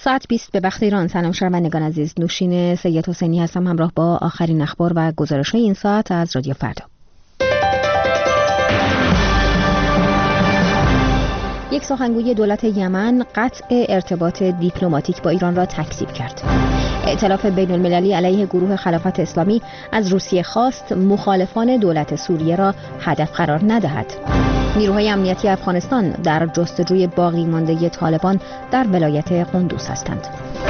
ساعت 20 به وقت ایران. سلام شنوندگان عزیز، نوشین سید حسینی هستم همراه با آخرین اخبار و گزارش‌های این ساعت از رادیو فردا. یک سخنگوی دولت یمن قطع ارتباط دیپلماتیک با ایران را تکذیب کرد. ائتلاف بین‌المللی علیه گروه خلافت اسلامی از روسیه خواست مخالفان دولت سوریه را هدف قرار ندهد. نیروهای امنیتی افغانستان در جستجوی باقی مانده طالبان در ولایت قندوز هستند.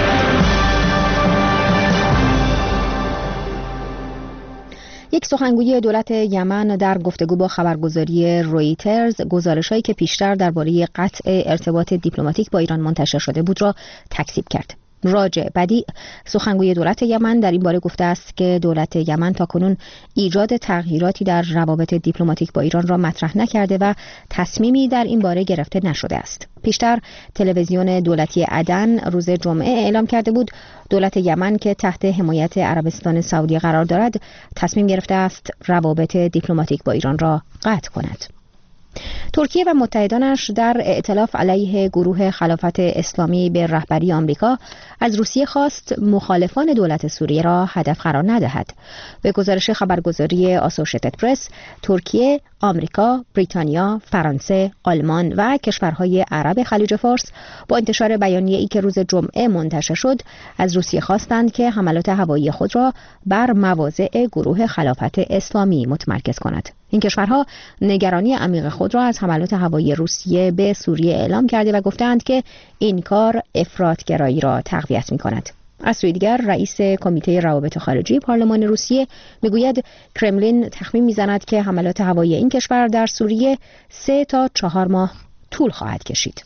یک سخنگوی دولت یمن در گفتگو با خبرگزاری رویترز گزارش‌هایی که پیشتر درباره قطع ارتباط دیپلماتیک با ایران منتشر شده بود را تکذیب کرد. راجع بدیع سخنگوی دولت یمن در این باره گفته است که دولت یمن تاکنون ایجاد تغییراتی در روابط دیپلماتیک با ایران را مطرح نکرده و تصمیمی در این باره گرفته نشده است. پیشتر تلویزیون دولتی عدن روز جمعه اعلام کرده بود دولت یمن که تحت حمایت عربستان سعودی قرار دارد تصمیم گرفته است روابط دیپلماتیک با ایران را قطع کند. ترکیه و متحدانش در ائتلاف علیه گروه خلافت اسلامی به رهبری آمریکا از روسیه خواست مخالفان دولت سوریه را هدف قرار ندهد. به گزارش خبرگزاری آسوشیتد پرس، ترکیه، آمریکا، بریتانیا، فرانسه، آلمان و کشورهای عرب خلیج فارس با انتشار بیانیه‌ای که روز جمعه منتشر شد از روسیه خواستند که حملات هوایی خود را بر مواضع گروه خلافت اسلامی متمرکز کند. این کشورها نگرانی عمیق خود را از حملات هوایی روسیه به سوریه اعلام کرده و گفتند که این کار افراط‌گرایی را تقویت می‌کند. از سوی دیگر رئیس کمیته روابط خارجی پارلمان روسیه میگوید کرملین تخمین میزند که حملات هوایی این کشور در سوریه 3 تا 4 ماه طول خواهد کشید.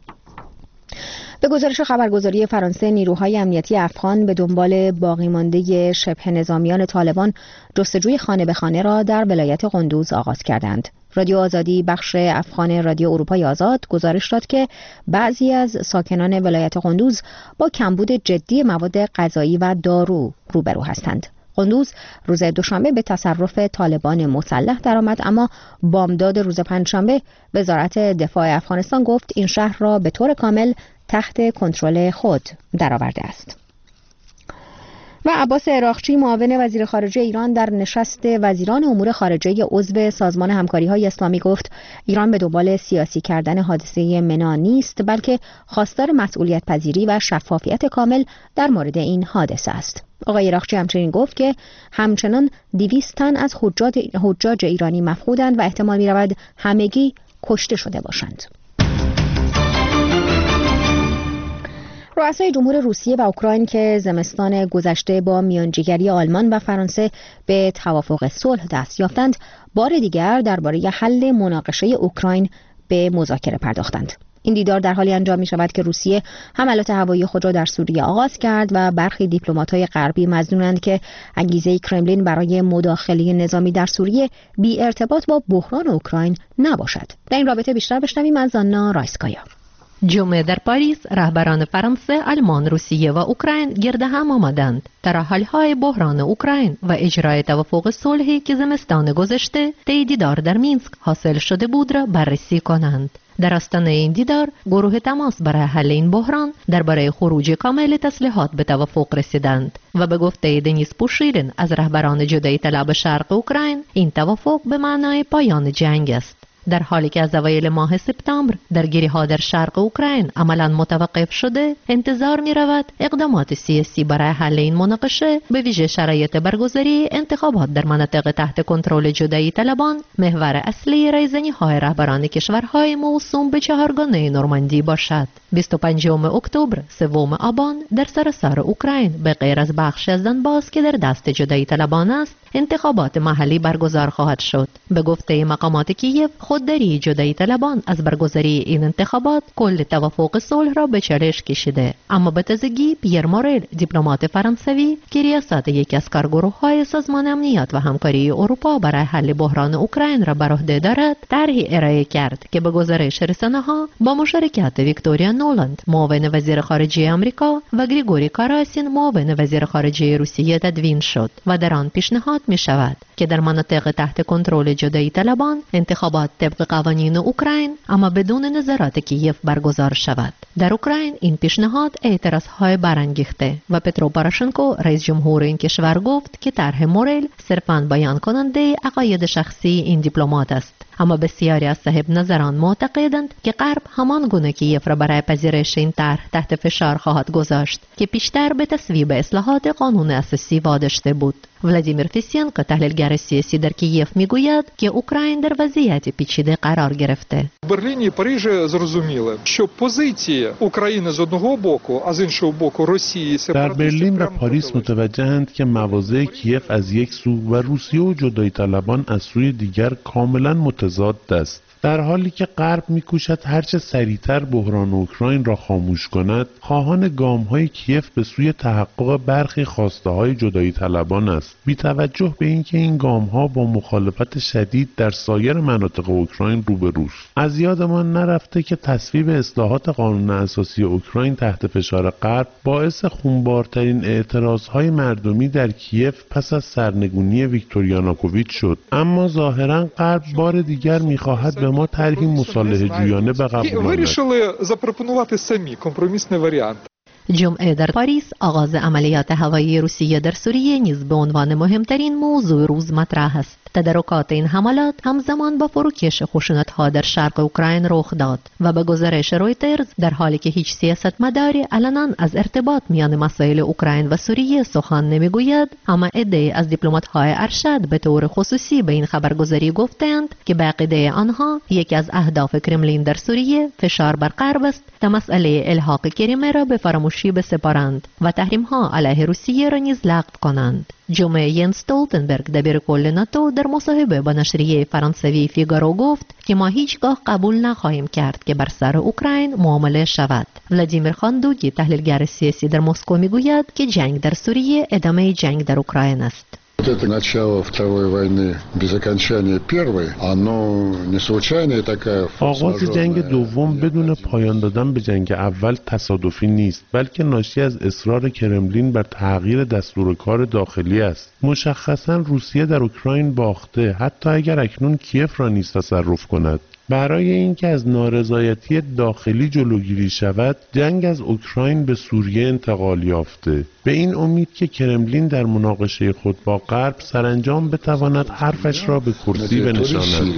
به گزارش خبرگزاری فرانسه، نیروهای امنیتی افغان به دنبال باقی مانده شبه نظامیان طالبان جستجوی خانه به خانه را در ولایت قندوز آغاز کردند. رادیو آزادی بخش افغان رادیو اروپای آزاد گزارش داد که بعضی از ساکنان ولایت قندوز با کمبود جدی مواد غذایی و دارو روبرو هستند. قندوز روز دوشنبه به تصرف طالبان مسلح درآمد، اما بامداد روز پنجشنبه وزارت دفاع افغانستان گفت این شهر را به طور کامل تحت کنترل خود درآورده است. و عباس عراقچی معاون وزیر خارجه ایران در نشست وزیران امور خارجه عضو سازمان همکاری‌های اسلامی گفت ایران به دنبال سیاسی کردن حادثه منا نیست، بلکه خواستار مسئولیت پذیری و شفافیت کامل در مورد این حادثه است. آقای عراقچی همچنین گفت که همچنان 200 تن از حجاج ایرانی مفقودند و احتمال می‌رود همگی کشته شده باشند. رؤسای جمهور روسیه و اوکراین که زمستان گذشته با میانجیگری آلمان و فرانسه به توافق صلح دست یافتند، بار دیگر درباره حل مناقشه اوکراین به مذاکره پرداختند. این دیدار در حالی انجام می شود که روسیه حملات هوایی خود را در سوریه آغاز کرد و برخی دیپلمات‌های غربی مظنونند که انگیزه کرملین برای مداخله نظامی در سوریه بی ارتباط با بحران اوکراین نباشد. در این رابطه بیشتر بشنویم از آنا رایسکایا. جمعه در پاریس رهبران فرانسه، آلمان، روسیه و اوکراین گرد هم آمدند تا حل‌های بحران اوکراین و اجرای توافق صلحی که زمستان گذشته طی دیدار در مینسک حاصل شده بود را بررسی کنند. در آستانه این دیدار گروه تماس برای حل این بحران درباره خروج کامل تسلیحات به توافق رسیدند و به گفته دنیس پوشیرین از رهبران جدایی طلب شرق اوکراین این توافق به معنای پایان جنگ است. در حالی که از اوایل ماه سپتامبر درگیری‌ها در شرق اوکراین عملاً متوقف شده، انتظار می‌رود اقدامات سیاسی برای حل این مناقشه به ویژه شرایط برگزاری انتخابات در مناطق تحت کنترل جدایی طلبان محور اصلی رایزنی‌های رهبران کشورهای موسوم به چهارگانه نورماندی باشد. 25 اکتبر، 3 آبان در سراسر اوکراین به غیر از بخش از دنباس که در دست جدایی طلبان است، انتخابات محلی برگزار خواهد شد. به گفته مقامات کیف، خودداری جدایی طلبان از برگزاری این انتخابات کل توافق صلح را به چالش کشیده. اما به تازگی پیر مورل، دیپلمات فرانسوی که ریاست یکی از کارگروه‌های سازمان امنیت و همکاری اروپا برای حل بحران اوکراین را بر عهده دارد، طرحی ارائه کرد که به گزارش رسانه‌ها با مشارکت ویکتوریا نولند، معاون وزیر خارجه آمریکا، و گریگوری کاراسین، معاون وزیر خارجه روسیه تدوین شد و در آن پیشنهاد می شود که در مناطق تحت کنترل جدایی طلبان انتخابات طبق قوانین اوکراین اما بدون نظارت کیف برگزار شود. در اوکراین این پیشنهاد اعتراضهای برانگیخته و پترو پاروشنکو رئیس جمهور این کشور گفت که طرح مورل صرفاً بیان کننده عقاید شخصی این دیپلمات است. اما بسیاری از صاحب نظران معتقدند که غرب همان گونه کیف را برای پذیرش این طرح تحت فشار خواهد گذاشت که پیشتر به تصویب اصلاحات قانون اساسی واداشته بود. ولادیمیر فیسینکو تحلیلگر سیاسی در کیف میگوید که اوکراین در وضعیت پیچیده قرار گرفته. Берліні і Парижі зрозуміли, що позиції України з одного боку, а з іншого боку Росії در برلین و پاریس متوجهند که مواضع کیف از یک سو و روسیه و جدایی طلبان از سوی دیگر کاملا متضاد است. در حالی که غرب می‌کوشد هرچه سریعتر بحران اوکراین را خاموش کند، خواهان گام‌های کیف به سوی تحقق برخی خواسته‌های جدایی طلبان است. بی توجه به اینکه این گام‌ها با مخالفت شدید در سایر مناطق اوکراین روبروست. از یادمان نرفته که تصویب اصلاحات قانون اساسی اوکراین تحت فشار غرب باعث خونبارترین اعتراض‌های مردمی در کیف پس از سرنگونی ویکتور یانوکوویچ شد. اما ظاهراً غرب بار دیگر می‌خواهد به ما طرحی مصالحه جویانه بقبولاند. جمعه در پاریس آغاز عملیات هوایی روسیه در سوریه نیز به عنوان مهمترین موضوع روز مطرح است. تدارکات این حملات همزمان با فروکش خشونت‌ها در شرق اوکراین رخ داد و به گزارش رویترز در حالی که هیچ سیاستمداری علنا از ارتباط میان مسائل اوکراین و سوریه سخن نمیگوید، اما عده‌ای از دیپلمات‌های ارشد به طور خصوصی به این خبرگزاری گفتند که به عقیده آنها یکی از اهداف کرملین در سوریه فشار بر غرب است تا مسئله الحاق کریمه را به فراموشی بسپارند و تحریم‌ها علیه روسیه را نیز لغو کنند. جمعه ینس استولتنبرگ دبیر کل ناتو در مصاحبه با نشریه فرانسوی فیگارو گفت که ما هیچگاه قبول نخواهیم کرد که بر سر اوکراین معامله شود. ولادیمیر خاندوگی تحلیلگر سیاسی در مسکو میگوید که جنگ در سوریه ادامه جنگ در اوکراین است. Это начало Второй войны без окончания Первой, оно не случайная такая آغاز جنگ دوم بدون پایان دادن به جنگ اول تصادفی نیست، بلکه ناشی از اصرار کرملین بر تغییر دستورکار داخلی است. مشخصاً روسیه در اوکراین باخته، حتی اگر اکنون کیف را نیز تصرف کند. برای اینکه از نارضایتی داخلی جلوگیری شود، جنگ از اوکراین به سوریه انتقال یافته. به این امید که کرملین در مناقشه خود با غرب سرانجام بتواند حرفش را به کرسی بنشاند.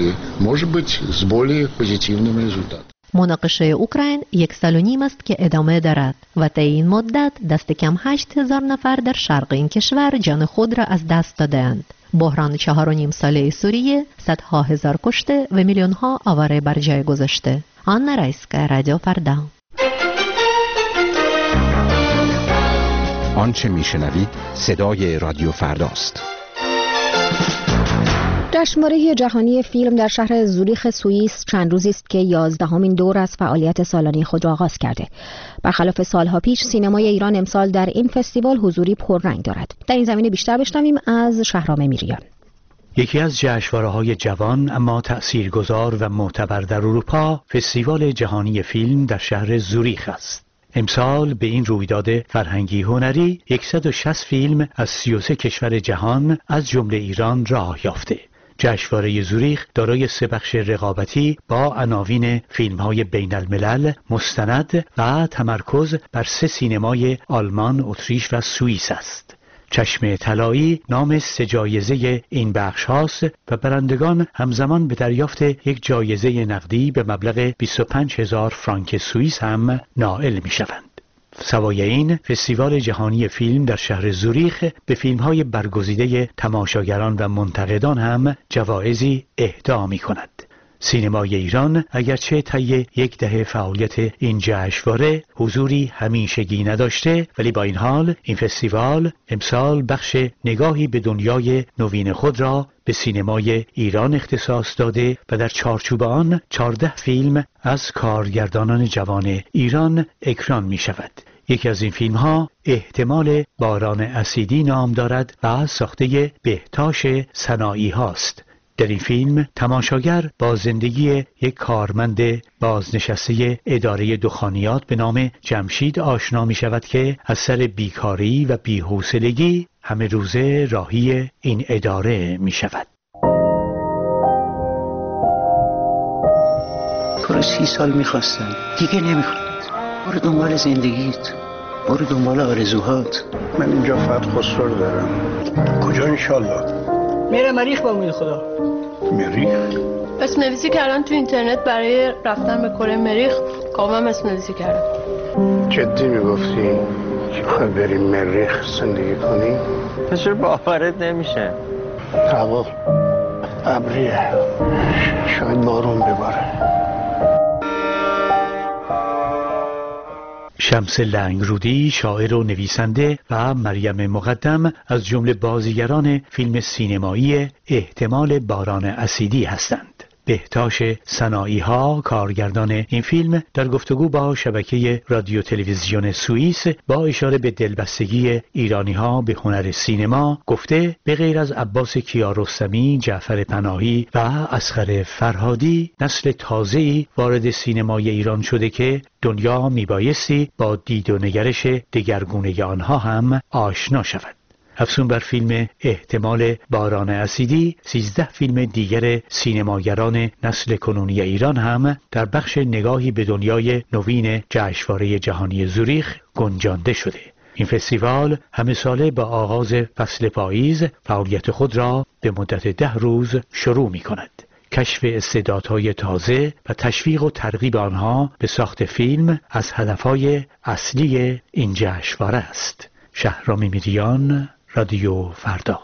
مناقشه اوکراین 1.5 سال است که ادامه دارد و طی این مدت دست کم 8,000 نفر در شرق این کشور جان خود را از دست دادند. بحران 4.5 ساله سوریه صدها هزار کشته و میلیون‌ها آواره بر جای گذاشته. آنا رایسکا، رادیو فردا. آنچه میشنوید صدای رادیو فرداست. جشنواره جهانی فیلم در شهر زوریخ سوئیس چند روزی است که 11مین دور از فعالیت سالانه خود را آغاز کرده. برخلاف سالها پیش سینمای ایران امسال در این فستیوال حضوری پررنگ دارد. در این زمینه بیشتر بشنویم از شهرام میریان. یکی از جشنواره‌های جوان اما تأثیرگذار و معتبر در اروپا، فستیوال جهانی فیلم در شهر زوریخ است. امسال به این رویداد فرهنگی هنری 160 فیلم از 33 کشور جهان از جمله ایران راه یافته. جشنواره زوریخ دارای 3 بخش رقابتی با عناوین فیلم‌های بین الملل، مستند و تمرکز بر 3 سینمای آلمان، اتریش و سوئیس است. چشم طلایی نام 3 جایزه این بخش هاست و برندگان همزمان به دریافت یک جایزه نقدی به مبلغ 25,000 فرانک سوئیس هم نائل می شوند. سوای این، فستیوال جهانی فیلم در شهر زوریخ به فیلم‌های برگزیده تماشاگران و منتقدان هم جوایزی اهدا می‌کند. سینمای ایران اگرچه طی 10 دهه فعالیت این جشنواره حضوری همیشگی نداشته، ولی با این حال این فستیوال امسال بخش نگاهی به دنیای نوین خود را به سینمای ایران اختصاص داده و در چارچوب آن 14 فیلم از کارگردانان جوان ایران اکران می شود. یکی از این فیلم ها احتمال باران اسیدی نام دارد و ساخته بهتاش صناعی هاست. در این فیلم تماشاگر با زندگی یک کارمند بازنشسته اداره دخانیات به نام جمشید آشنا می شود که از سر بیکاری و بی‌حوصلگی همه روزه راهی این اداره می شود. کار 30 سال میخواستم، دیگه نمیخواد. برو دنبال زندگیت، برو دنبال آرزوهات. من اینجا فقط خسرو رو دارم. کجا انشالله؟ میره مریخ با امید خدا. مریخ؟ اسم نویسی کردم تو اینترنت برای رفتن به کره مریخ. کامم اسم نویسی کردم. جدی میگفتی که خواهی بریم مریخ زندگی کنی؟ چرا باورت نمیشه؟ هوا ابریه، شاید بارون بباره. شمس لنگرودی شاعر و نویسنده و مریم مقدم از جمله بازیگران فیلم سینمایی احتمال باران اسیدی هستند. بهتاش سنایی‌ها کارگردان این فیلم در گفتگو با شبکه رادیو تلویزیون سوئیس با اشاره به دلبستگی ایرانی‌ها به هنر سینما گفته به غیر از عباس کیارستمی، جعفر پناهی و اصغر فرهادی نسل تازه‌ای وارد سینمای ایران شده که دنیا میبایستی با دید و نگرش دگرگونه آنها هم آشنا شود. افزون بر فیلم احتمال باران اسیدی 13 فیلم دیگر سینماگران نسل کنونی ایران هم در بخش نگاهی به دنیای نوین جشنواره جهانی زوریخ گنجانده شده. این فستیوال همه ساله با آغاز فصل پاییز فعالیت خود را به مدت 10 روز شروع می کند. کشف استعدادهای تازه و تشویق و ترغیب آنها به ساخت فیلم از هدفهای اصلی این جشنواره است. شهرام میریان، رادیو فردا.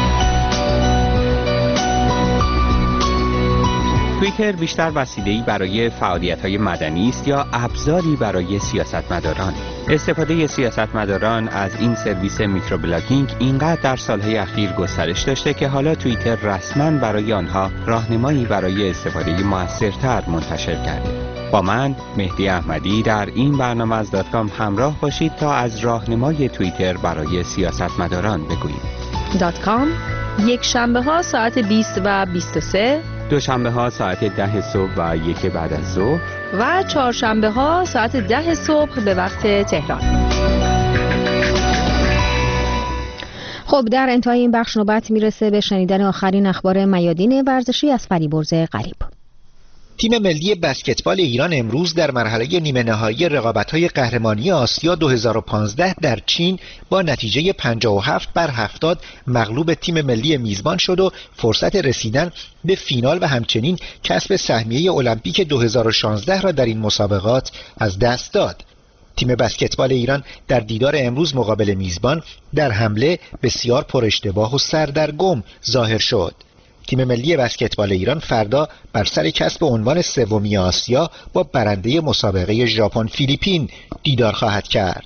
توییتر بیشتر وسیله‌ای برای فعالیت‌های مدنی است یا ابزاری برای سیاستمداران؟ استفاده سیاستمداران از این سرویس میکروبلاگینگ اینقدر در سالهای اخیر گسترش داشته که حالا توییتر رسما برای آنها راهنمایی برای استفاده موثرتر منتشر کرده. با من مهدی احمدی در این برنامه از .com همراه باشید تا از راهنمای توییتر برای سیاستمداران بگوییم. .com یک شنبه ها ساعت 20 و 23، دوشنبه ها ساعت 10 صبح و 1 بعد از ظهر و چهارشنبه ها ساعت 10 صبح به وقت تهران. خب در انتهای این بخش نوبت میرسه به شنیدن آخرین اخبار میادین ورزشی از فریبرز غریب. تیم ملی بسکتبال ایران امروز در مرحله نیمه نهایی رقابت‌های قهرمانی آسیا 2015 در چین با نتیجه 57-70 مغلوب تیم ملی میزبان شد و فرصت رسیدن به فینال و همچنین کسب سهمیه المپیک 2016 را در این مسابقات از دست داد. تیم بسکتبال ایران در دیدار امروز مقابل میزبان در حمله بسیار پراشتباه و سردرگم ظاهر شد. تیم ملی بسکتبال ایران فردا بر سر کسب عنوان سومی آسیا با برنده مسابقه ژاپن فیلیپین دیدار خواهد کرد.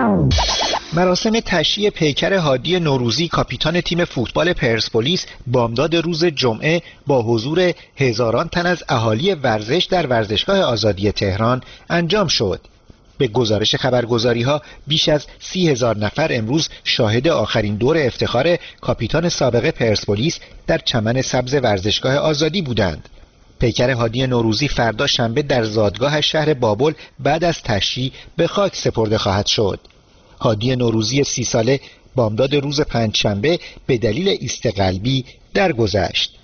مراسم تشییع پیکر هادی نوروزی کاپیتان تیم فوتبال پرسپولیس بامداد روز جمعه با حضور هزاران تن از اهالی ورزش در ورزشگاه آزادی تهران انجام شد. به گزارش خبرگزاری‌ها بیش از 30,000 نفر امروز شاهد آخرین دور افتخار کاپیتان سابق پرسپولیس در چمن سبز ورزشگاه آزادی بودند. پیکر هادی نوروزی فردا شنبه در زادگاه شهر بابل بعد از تشییع به خاک سپرده خواهد شد. هادی نوروزی 30 ساله بامداد روز پنجشنبه به دلیل ایست قلبی درگذشت.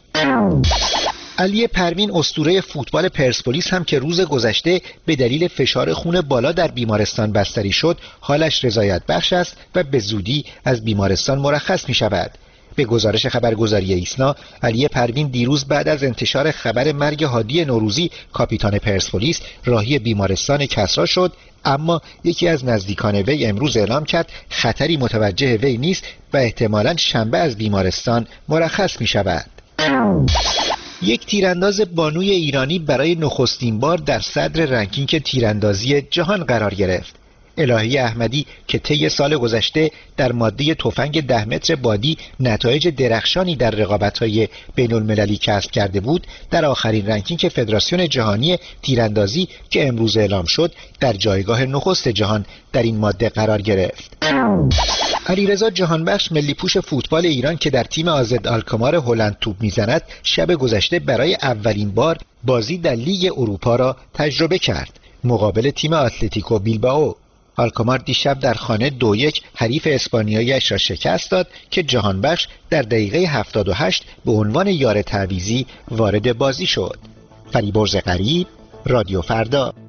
علی پروین اسطوره فوتبال پرسپولیس هم که روز گذشته به دلیل فشار خون بالا در بیمارستان بستری شد، حالش رضایت بخش است و به زودی از بیمارستان مرخص می شود. به گزارش خبرگزاری ایسنا، علی پروین دیروز بعد از انتشار خبر مرگ هادی نوروزی کاپیتان پرسپولیس راهی بیمارستان کسری شد، اما یکی از نزدیکان وی امروز اعلام کرد خطری متوجه وی نیست و احتمالاً شنبه از بیمارستان مرخص می شود. یک تیرانداز بانوی ایرانی برای نخستین بار در صدر رنکینگ تیراندازی جهان قرار گرفت. الهی احمدی که طی سال گذشته در ماده تفنگ 10 متر بادی نتایج درخشانی در رقابت‌های بین‌المللی کسب کرده بود، در آخرین رنکینگ فدراسیون جهانی تیراندازی که امروز اعلام شد در جایگاه نخست جهان در این ماده قرار گرفت. علیرضا جهانبخش ملی پوش فوتبال ایران که در تیم آزد آلکمار هلند توپ میزند، شب گذشته برای اولین بار بازی در لیگ اروپا را تجربه کرد مقابل تیم اتلتیکو بیلبائو. آلکمار دیشب در خانه 2-1 حریف اسپانیایی‌اش را شکست داد که جهانبخش در دقیقه 78 به عنوان یار تعویضی وارد بازی شد. فریبرز غریب، رادیو فردا.